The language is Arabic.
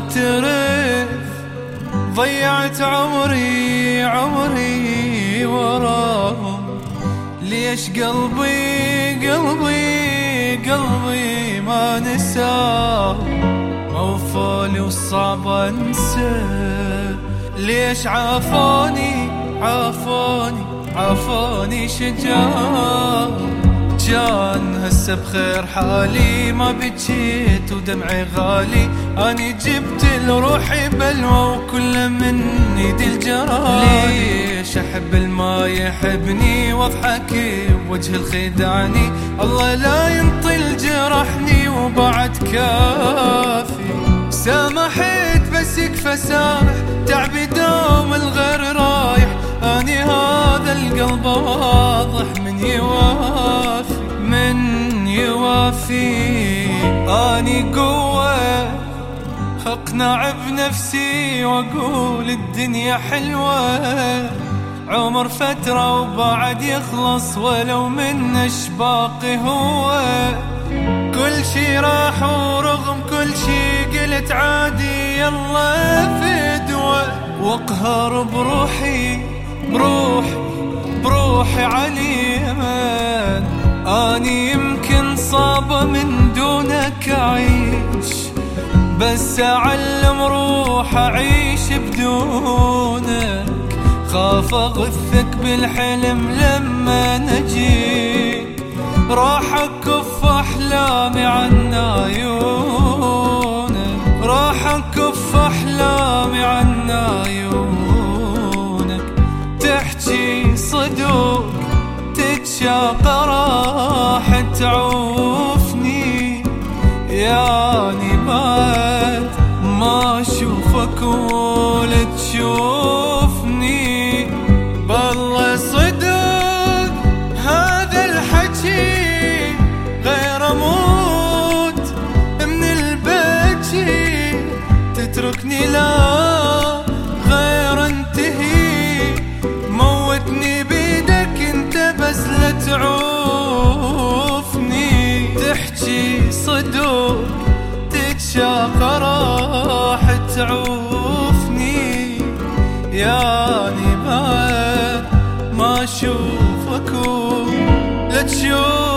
اعترف ضيعت عمري وراهم. ليش قلبي ما نساه؟ موفولي وصعب انسى. ليش عافوني شجاع؟ كان هسه بخير حالي، ما بجيت ودمعي غالي. اني جبت لروحي بلوى وكل من ايدي الجرالي. ليش احب الما يحبني واضحك بوجه الخدعني؟ الله لا ينطل جرحني وبعد كافي. سامحت بس يكفى سامح، تعبي دوم الغير رايح. اني هذا القلب واضح من يوافي. اني قوة اقنع بنفسي واقول الدنيا حلوة. عمر فترة وبعد يخلص، ولو من اشباقي هو. كل شي راح ورغم كل شي قلت عادي، يلا فدوة. واقهر بروحي عليها. اني يمكن صعبة من دونك اعيش، بس اعلم روح اعيش بدونك. خاف اغثك بالحلم لما نجي، راح اكف احلامي عن عيونك. راح اكف احلامي عن عيونك. تحكي صدق تتشاق راح تعوفني. يعني بعد ما اشوفك ولا تشوفني. بالله صدق هذا الحكي، غير اموت من البكي. تتركني لا غير انتهي، موتني بيدك انت بس لا تعوفني. تحكي صدق تتشاق راح تعوفني. يعني بعد ما اشوفك لا تشوفني.